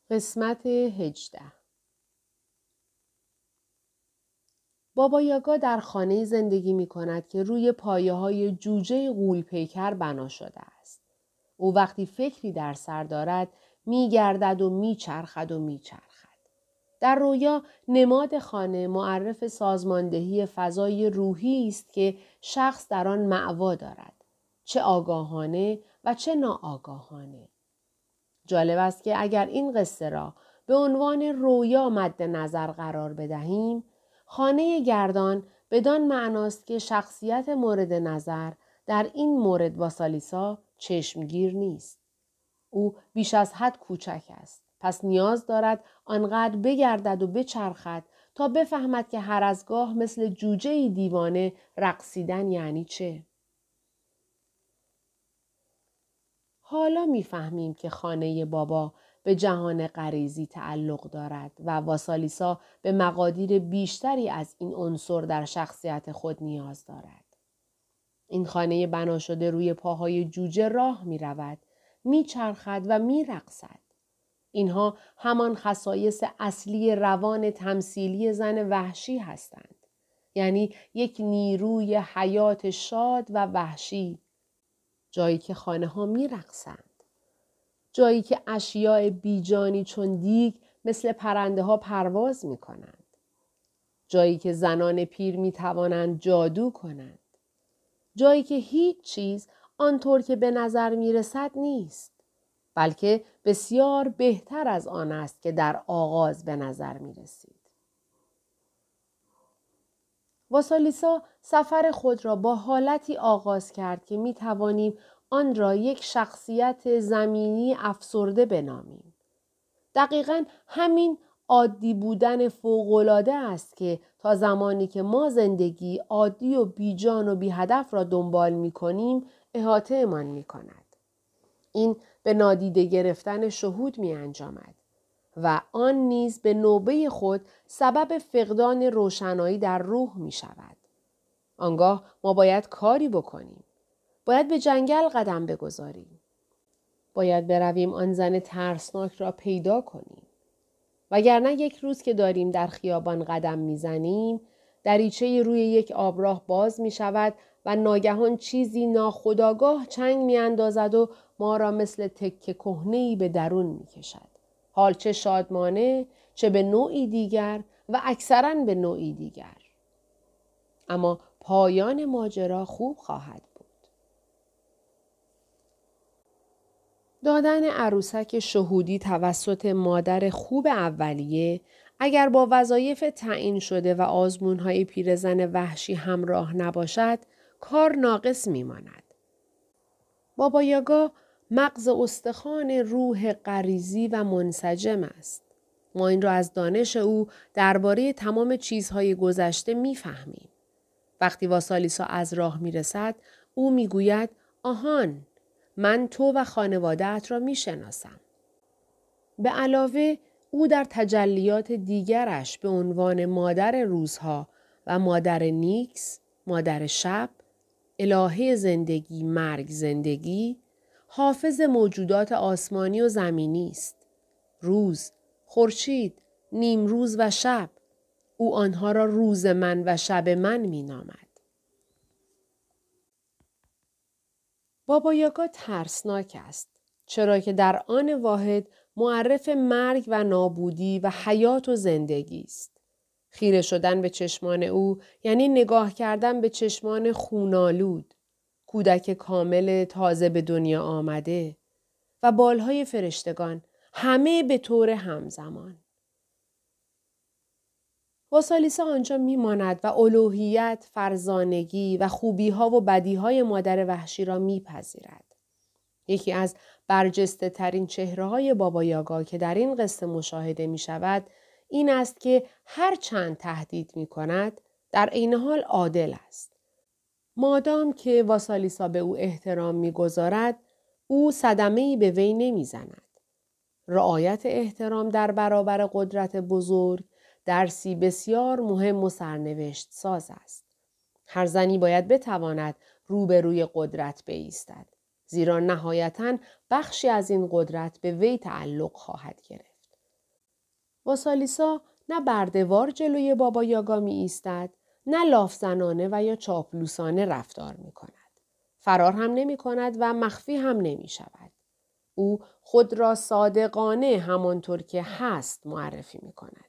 قسمت 18. بابا یاگا در خانه‌ای زندگی می کند که روی پایه‌های جوجه غول‌پیکر بنا شده است. او وقتی فکری در سر دارد می گردد و می چرخد و می چرخد. در رویا نماد خانه معرف سازماندهی فضای روحی است که شخص در آن مأوا دارد. چه آگاهانه و چه ناآگاهانه. جالب است که اگر این قصه را به عنوان رویا مد نظر قرار بدهیم، خانه گردان بدان معناست که شخصیت مورد نظر در این مورد واسالیسا چشمگیر نیست. او بیش از حد کوچک است. پس نیاز دارد آنقدر بگردد و بچرخد تا بفهمد که هر از گاه مثل جوجه دیوانه رقصیدن یعنی چه. حالا میفهمیم که خانه بابا به جهان غریزی تعلق دارد و واسالیسا به مقادیر بیشتری از این عنصر در شخصیت خود نیاز دارد. این خانه بنا شده روی پاهای جوجه راه می رود، می چرخد و می رقصد. اینها همان خصایص اصلی روان تمثیلی زن وحشی هستند. یعنی یک نیروی حیات شاد و وحشی. جایی که خانه ها می رقصند. جایی که اشیاء بیجانی چون دیگ مثل پرنده ها پرواز می کنند. جایی که زنان پیر می توانند جادو کنند. جایی که هیچ چیز آنطور که به نظر می رسد نیست. بلکه بسیار بهتر از آن است که در آغاز به نظر می رسید. واسالیسا سفر خود را با حالتی آغاز کرد که می توانیم آن را یک شخصیت زمینی افسرده بنامیم. دقیقاً همین عادی بودن فوق‌العاده است که تا زمانی که ما زندگی عادی و بیجان و بی هدف را دنبال می کنیم احاطه امان می کند. این به نادیده گرفتن شهود می انجامد و آن نیز به نوبه خود سبب فقدان روشنایی در روح می شود. آنگاه ما باید کاری بکنیم. باید به جنگل قدم بگذاریم. باید برویم آن زن ترسناک را پیدا کنیم. وگرنه یک روز که داریم در خیابان قدم میزنیم، دریچه روی یک آبراه باز می شود و ناگهان چیزی ناخودآگاه چنگ می اندازد و ما را مثل تکه کهنه‌ای به درون می کشد. حال چه شادمانه، چه به نوعی دیگر و اکثراً به نوعی دیگر. اما پایان ماجرا خوب خواهد بود. دادن عروسک شهودی توسط مادر خوب اولیه اگر با وظایف تعیین شده و آزمون‌های پیرزن وحشی همراه نباشد، کار ناقص می‌ماند. بابا یاگا مغز استخوان روح غریزی و منسجم است. ما این را از دانش او درباره تمام چیزهای گذشته می‌فهمیم. وقتی واسالیسا از راه می‌رسد، او می‌گوید آهان، من تو و خانواده‌ات را می‌شناسم. به علاوه او در تجلیات دیگرش به عنوان مادر روزها و مادر نیکس، مادر شب، الهه زندگی، مرگ زندگی، حافظ موجودات آسمانی و زمینی است. روز، خورشید، نیم روز و شب، او آنها را روز من و شب من می‌نامد. بابا یاگا ترسناک است. چرا که در آن واحد معرف مرگ و نابودی و حیات و زندگی است. خیره شدن به چشمان او یعنی نگاه کردن به چشمان خونالود، کودک کامل تازه به دنیا آمده و بالهای فرشتگان، همه به طور همزمان. واسالیسا آنجا میماند و الوهیت، فرزانگی و خوبی‌ها و بدی‌های مادر وحشی را میپذیرد. یکی از برجسته ترین چهره‌های بابا یاگا که در این قصه مشاهده می‌شود این است که هر چند تهدید می‌کند در عین حال عادل است. مادام که واسالیسا به او احترام می‌گذارد، او صدمه‌ای به وی نمی‌زند. رعایت احترام در برابر قدرت بزرگ درسی بسیار مهم و سرنوشت ساز است. هر زنی باید بتواند روبروی قدرت بایستد. زیرا نهایتاً بخشی از این قدرت به وی تعلق خواهد گرفت. واسالیسا نه بردهوار جلوی بابا یاگا می ایستد، نه لافزنانه و یا چاپلوسانه رفتار می کند. فرار هم نمی کند و مخفی هم نمی شود. او خود را صادقانه همانطور که هست معرفی می کند.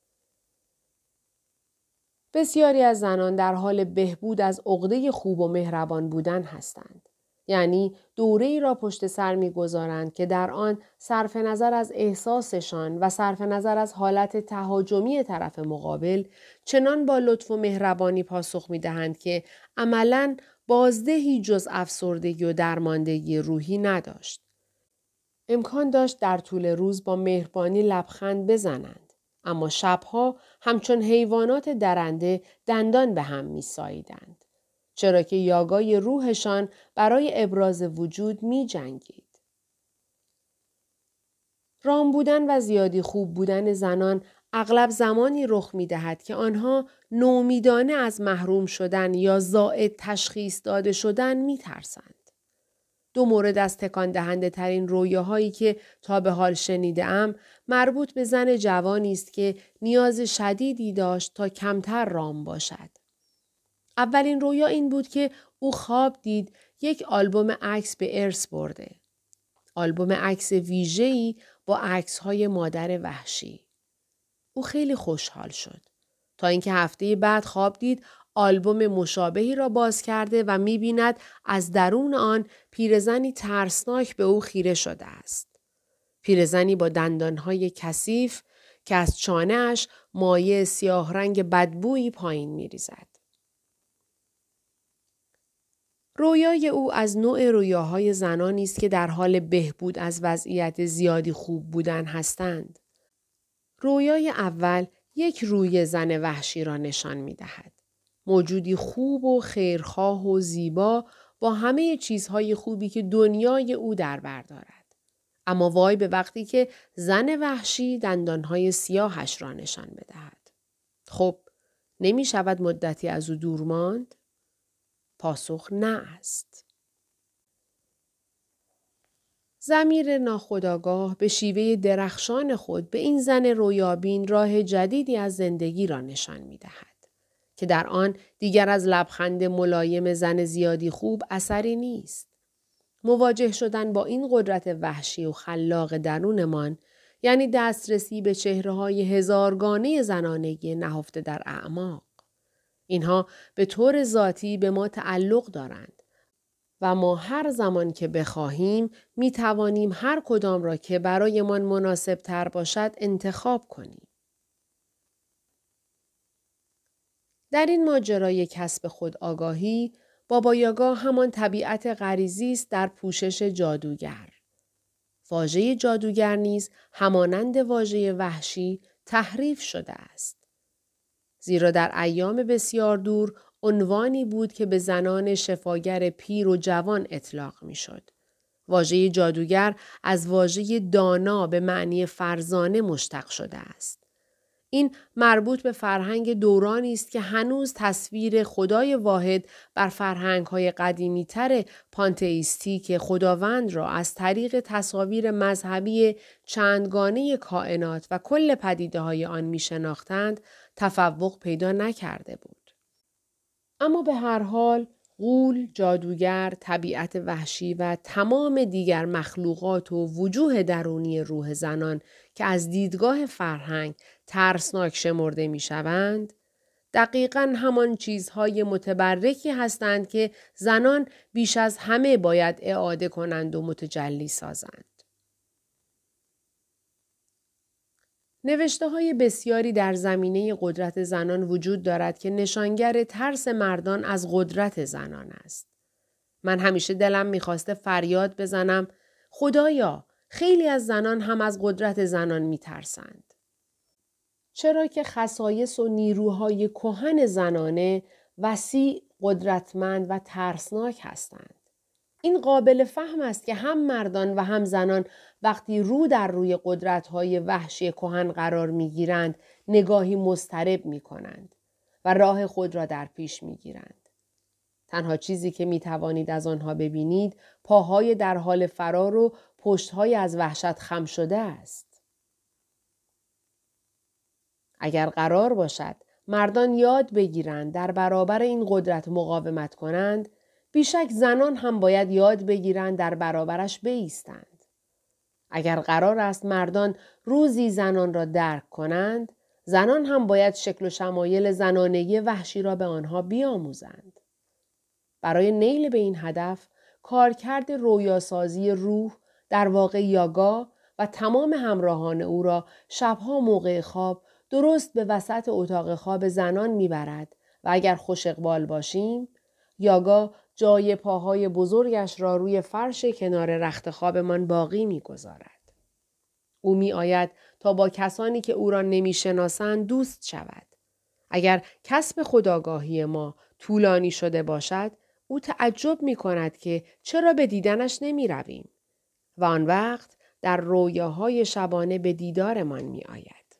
بسیاری از زنان در حال بهبود از عقده خوب و مهربان بودن هستند. یعنی دوره‌ای را پشت سر می‌گذارند که در آن صرف نظر از احساسشان و صرف نظر از حالت تهاجمی طرف مقابل چنان با لطف و مهربانی پاسخ می‌دهند که عملاً بازدهی جز افسردگی و درماندگی روحی نداشت. امکان داشت در طول روز با مهربانی لبخند بزنند. اما شبها همچون حیوانات درنده دندان به هم می ساییدند. چرا که یاگای روحشان برای ابراز وجود می جنگید. رام بودن و زیادی خوب بودن زنان اغلب زمانی رخ می دهد که آنها نومیدانه از محروم شدن یا زائد تشخیص داده شدن می ترسند. 2 مورد از تکان دهنده ترین رویاهایی که تا به حال شنیده‌ام مربوط به زن جوانی است که نیاز شدیدی داشت تا کمتر رام باشد. اولین رویا این بود که او خواب دید یک آلبوم عکس به ارث برده. آلبوم عکس ویژه‌ای با عکس‌های مادر وحشی. او خیلی خوشحال شد. تا اینکه هفته بعد خواب دید آلبوم مشابهی را باز کرده و می‌بیند از درون آن پیرزنی ترسناک به او خیره شده است. پیرزنی با دندانهای کثیف که از چانه‌اش مایع سیاه رنگ بدبویی پایین می‌ریزد. رویای او از نوع رویاهای زنانی است که در حال بهبود از وضعیت زیادی خوب بودن هستند. رویای اول یک روی زن وحشی را نشان می دهد. موجودی خوب و خیرخواه و زیبا با همه چیزهای خوبی که دنیای او در بر دارد. اما وای به وقتی که زن وحشی دندانهای سیاهش را نشان بدهد. خب، نمی شود مدتی از او دور ماند؟ پاسخ نه است. ضمیر ناخودآگاه به شیوه درخشان خود به این زن رویابین راه جدیدی از زندگی را نشان می دهد که در آن دیگر از لبخند ملایم زن زیادی خوب اثری نیست. مواجه شدن با این قدرت وحشی و خلاق درونمان یعنی دسترسی به چهره‌های هزارگانه زنانگی نهفته در اعماق. اینها به طور ذاتی به ما تعلق دارند. و ما هر زمان که بخواهیم می توانیم هر کدام را که برایمان مناسب تر باشد انتخاب کنیم. در این ماجرای کسب خود آگاهی، بابا یاگا همان طبیعت غریزی است در پوشش جادوگر. واژه جادوگر نیز همانند واژه وحشی تحریف شده است. زیرا در ایام بسیار دور عنوانی بود که به زنان شفاگر پیر و جوان اطلاق می شد. واژه جادوگر از واژه دانا به معنی فرزانه مشتق شده است. این مربوط به فرهنگ دورانی است که هنوز تصویر خدای واحد بر فرهنگ‌های قدیمی‌تر پانتئیستی خداوند را از طریق تصاویر مذهبی چندگانه کائنات و کل پدیده‌های آن می‌شناختند تفوق پیدا نکرده بود. اما به هر حال غول، جادوگر، طبیعت وحشی و تمام دیگر مخلوقات و وجوه درونی روح زنان که از دیدگاه فرهنگ ترسناک شمرده می شوند، دقیقاً همان چیزهای متبرکی هستند که زنان بیش از همه باید اعاده کنند و متجلی سازند. نوشته‌های بسیاری در زمینه قدرت زنان وجود دارد که نشانگر ترس مردان از قدرت زنان است. من همیشه دلم می‌خواسته فریاد بزنم خدایا خیلی از زنان هم از قدرت زنان می‌ترسند. چرا که خصایص و نیروهای کهن زنانه وسیع، قدرتمند و ترسناک هستند. این قابل فهم است که هم مردان و هم زنان وقتی رو در روی قدرت‌های وحشی کهن قرار می‌گیرند، نگاهی مضطرب می‌کنند و راه خود را در پیش می‌گیرند. تنها چیزی که می‌توانید از آنها ببینید، پاهای در حال فرار و پشت‌های از وحشت خم شده است. اگر قرار باشد مردان یاد بگیرند در برابر این قدرت مقاومت کنند، بیشک زنان هم باید یاد بگیرند در برابرش بایستند. اگر قرار است مردان روزی زنان را درک کنند، زنان هم باید شکل و شمایل زنانگی وحشی را به آنها بیاموزند. برای نیل به این هدف، کارکرد رویاسازی روح در واقع یاگا و تمام همراهان او را شبها موقع خواب درست به وسط اتاق خواب زنان میبرد و اگر خوش اقبال باشیم، یاگا جای پاهای بزرگش را روی فرش کنار رخت خوابمان باقی میگذارد. او میآید تا با کسانی که او را نمیشناسند دوست شود. اگر کسب خودآگاهی ما طولانی شده باشد، او تعجب می کند که چرا به دیدنش نمی رویم و آن وقت در رویاهای شبانه به دیدارمان می آید.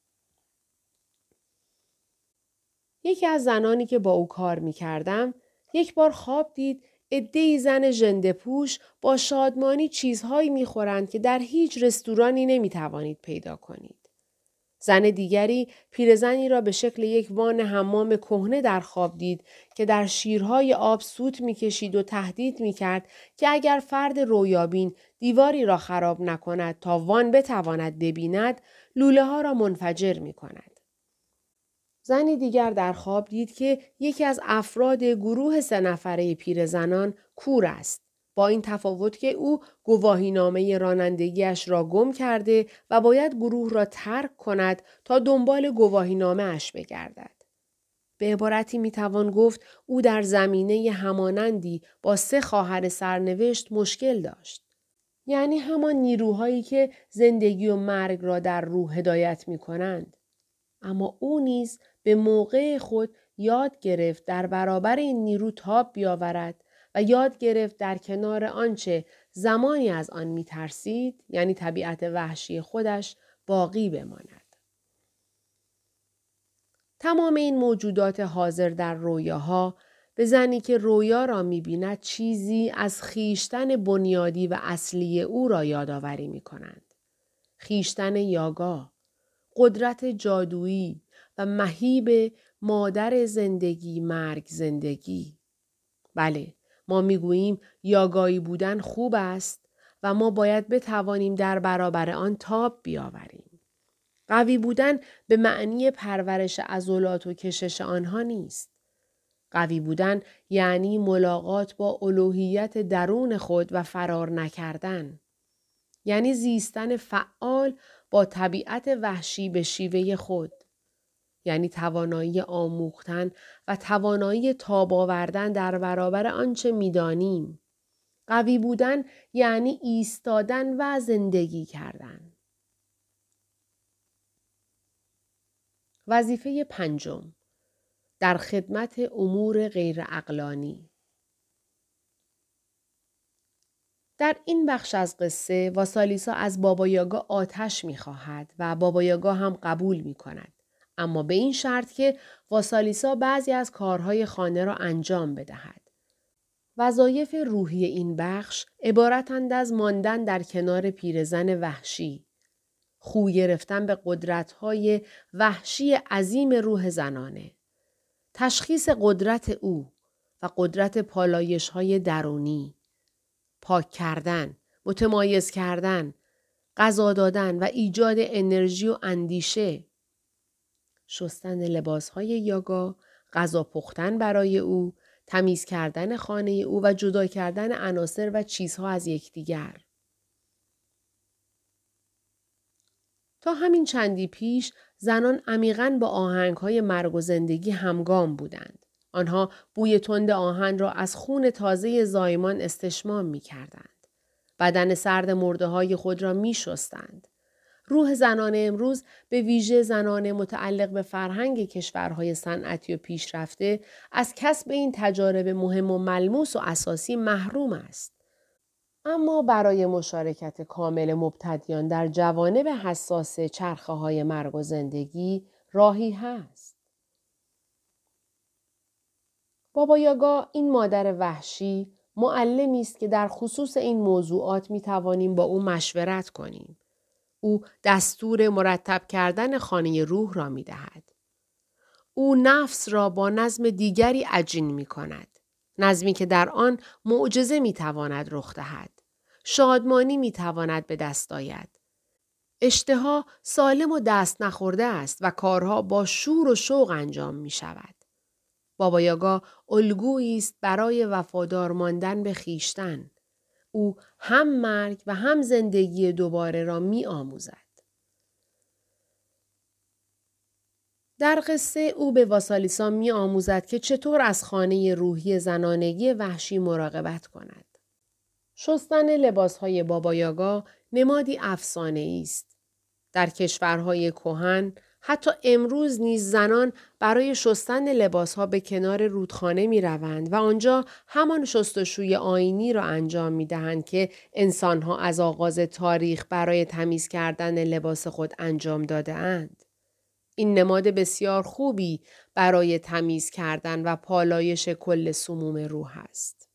یکی از زنانی که با او کار می کردم، یک بار خواب دید عده‌ای زن ژنده‌پوش با شادمانی چیزهایی می خورند که در هیچ رستورانی نمی توانید پیدا کنید. زن دیگری پیرزنی را به شکل یک وان حمام کهنه در خواب دید که در شیرهای آب سوت می‌کشید و تهدید می‌کرد که اگر فرد رویابین دیواری را خراب نکند تا وان بتواند ببیند، لوله‌ها را منفجر می‌کند. زنی دیگر در خواب دید که یکی از افراد گروه 3 نفره پیرزنان کور است. با این تفاوت که او گواهینامه رانندگیش را گم کرده و باید گروه را ترک کند تا دنبال گواهینامه اش بگردد. به عبارتی میتوان گفت او در زمینه همانندی با 3 خواهر سرنوشت مشکل داشت. یعنی همان نیروهایی که زندگی و مرگ را در روح هدایت می کنند. اما او نیز به موقع خود یاد گرفت در برابر این نیرو تاب بیاورد و یاد گرفت در کنار آنچه زمانی از آن می ترسید، یعنی طبیعت وحشی خودش، باقی بماند. تمام این موجودات حاضر در رویاها به زنی که رویا را می بیند چیزی از خیشتن بنیادی و اصلی او را یادآوری می کنند. خیشتن یاگا، قدرت جادویی و مهیب مادر زندگی مرگ زندگی. بله، ما میگوییم یاگایی بودن خوب است و ما باید بتوانیم در برابر آن تاب بیاوریم. قوی بودن به معنی پرورش عضلات و کشش آنها نیست. قوی بودن یعنی ملاقات با الوهیت درون خود و فرار نکردن. یعنی زیستن فعال با طبیعت وحشی به شیوه خود. یعنی توانایی آموختن و توانایی تاب آوردن در برابر آنچه می‌دانیم. قوی بودن یعنی ایستادن و زندگی کردن. وظیفه 5، در خدمت امور غیر عقلانی. در این بخش از قصه واسالیسا از بابا یاگا آتش می‌خواهد و بابا یاگا هم قبول می‌کند. اما به این شرط که واسالیسا بعضی از کارهای خانه را انجام بدهد. وظایف روحی این بخش عبارتند از ماندن در کنار پیرزن وحشی، خو گرفتن به قدرت‌های وحشی عظیم روح زنانه، تشخیص قدرت او و قدرت پالایش‌های درونی، پاک کردن، متمایز کردن، غذا دادن و ایجاد انرژی و اندیشه، شستن لباسهای یاگا، غذا پختن برای او، تمیز کردن خانه او و جدا کردن عناصر و چیزها از یکدیگر. تا همین چندی پیش زنان عمیقاً با آهنگهای مرگ و زندگی همگام بودند. آنها بوی تند آهن را از خون تازه زایمان استشمام می کردند. بدن سرد مرده های خود را می شستند. روح زنان امروز به ویژه زنان متعلق به فرهنگ کشورهای صنعتی و پیشرفته از کسب این تجارب مهم و ملموس و اساسی محروم است. اما برای مشارکت کامل مبتدیان در جوانب حساس چرخه‌های مرگ و زندگی راهی هست. بابا یاگا، این مادر وحشی، معلمی است که در خصوص این موضوعات می توانیم با او مشورت کنیم. او دستور مرتب کردن خانه روح را می دهد. او نفس را با نظم دیگری عجین می کند. نظمی که در آن معجزه می تواند رخ دهد. شادمانی می تواند به دست آید. اشتها سالم و دست نخورده است و کارها با شور و شوق انجام می شود. بابا یاگا الگویی است برای وفادار ماندن به خویشتن. او هم مرگ و هم زندگی دوباره را می آموزد. در قصه او به واسالیسا می آموزد که چطور از خانه روحی زنانگی وحشی مراقبت کند. شستن لباسهای بابا یاگا نمادی افسانه‌ای است. در کشورهای کهن حتی امروز نیز زنان برای شستن لباسها به کنار رودخانه می روند و آنجا همان شستشوی آیینی را انجام می دهند که انسانها از آغاز تاریخ برای تمیز کردن لباس خود انجام داده اند. این نماد بسیار خوبی برای تمیز کردن و پالایش کل سموم روح است.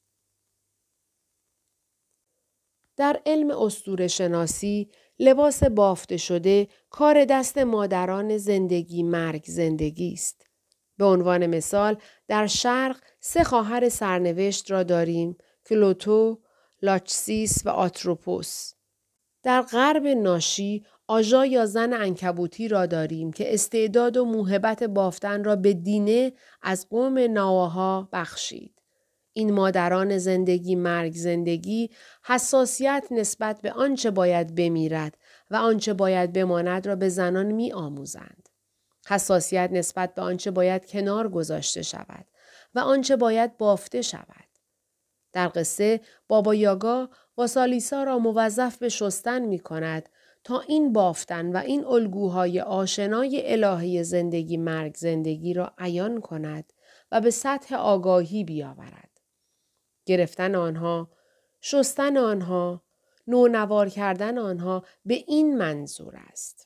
در علم اسطوره‌شناسی، لباس بافته شده کار دست مادران زندگی مرگ زندگی است. به عنوان مثال در شرق 3 خواهر سرنوشت را داریم: کلوتو، لاچسیس و آتروپوس. در غرب ناشی آژا یا زن عنکبوتی را داریم که استعداد و موهبت بافتن را به دینه از قوم ناواها بخشید. این مادران زندگی مرگ زندگی حساسیت نسبت به آنچه باید بمیرد و آنچه باید بماند را به زنان می آموزند. حساسیت نسبت به آنچه باید کنار گذاشته شود و آنچه باید بافته شود. در قصه بابا یاگا واسالیسا را موظف به شستن می کند تا این بافتن و این الگوهای آشنای الهی زندگی مرگ زندگی را عیان کند و به سطح آگاهی بیاورد. گرفتن آنها، شستن آنها، نونوار کردن آنها به این منظور است.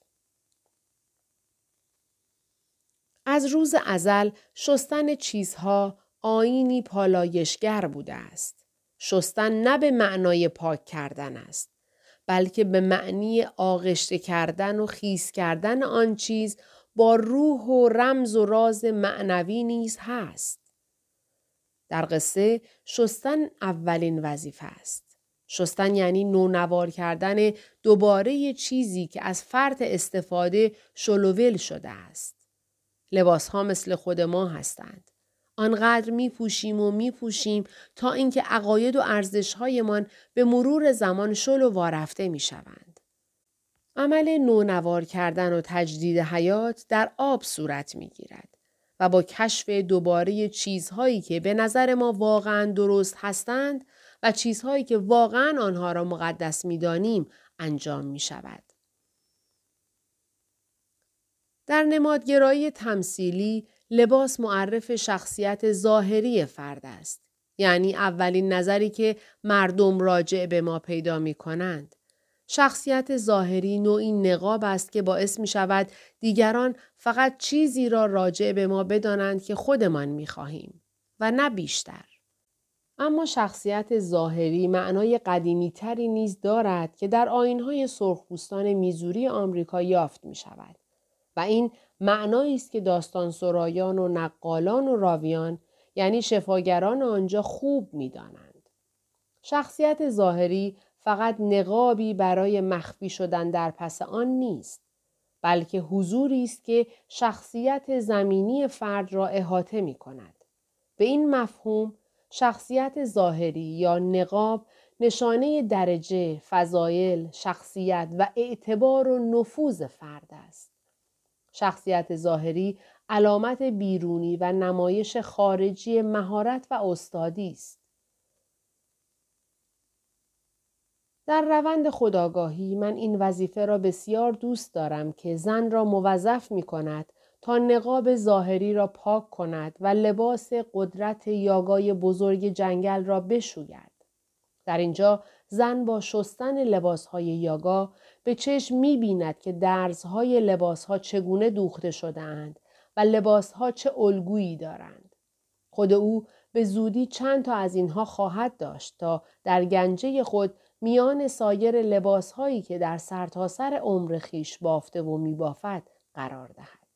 از روز ازل شستن چیزها آیینی پالایشگر بوده است. شستن نه به معنای پاک کردن است، بلکه به معنی آغشته کردن و خیس کردن آن چیز با روح و رمز و راز معنوی نیز هست. در قصه شستن اولین وظیفه است. شستن یعنی نونوار کردن دوباره چیزی که از فرط استفاده شلوول شده است. لباس ها مثل خود ما هستند. آنقدر می پوشیم تا اینکه عقاید و ارزش هایمان به مرور زمان شل و وارفته می شوند. عمل نونوار کردن و تجدید حیات در آب صورت می گیرد و با کشف دوباره چیزهایی که به نظر ما واقعا درست هستند و چیزهایی که واقعا آنها را مقدس می دانیم انجام می شود. در نمادگرایی تمثیلی، لباس معرف شخصیت ظاهری فرد است. یعنی اولین نظری که مردم راجع به ما پیدا می کنند. شخصیت ظاهری نوعی نقاب است که باعث می شود دیگران فقط چیزی را راجع به ما بدانند که خودمان می خواهیم و نه بیشتر. اما شخصیت ظاهری معنای قدیمی تری نیز دارد که در آیین‌های سرخپوستان میزوری آمریکا یافت می شود. و این معنایی است که داستان سرایان و نقالان و راویان یعنی شفاگران آنجا خوب می دانند. شخصیت ظاهری فقط نقابی برای مخفی شدن در پس آن نیست، بلکه حضوری است که شخصیت زمینی فرد را احاطه می کند. به این مفهوم شخصیت ظاهری یا نقاب نشانه درجه، فضایل، شخصیت و اعتبار و نفوذ فرد است. شخصیت ظاهری علامت بیرونی و نمایش خارجی مهارت و استادی است. در روند خودآگاهی من این وظیفه را بسیار دوست دارم که زن را موظف می کند تا نقاب ظاهری را پاک کند و لباس قدرت یاگای بزرگ جنگل را بشوید. در اینجا زن با شستن لباسهای یاگا به چشم می بیند که درزهای لباسها چگونه دوخته شده‌اند و لباسها چه الگویی دارند. خود او به زودی چند تا از اینها خواهد داشت تا در گنجه خود میان سایر لباسهایی که در سرتاسر عمر خیش بافته و میبافد قرار دهد.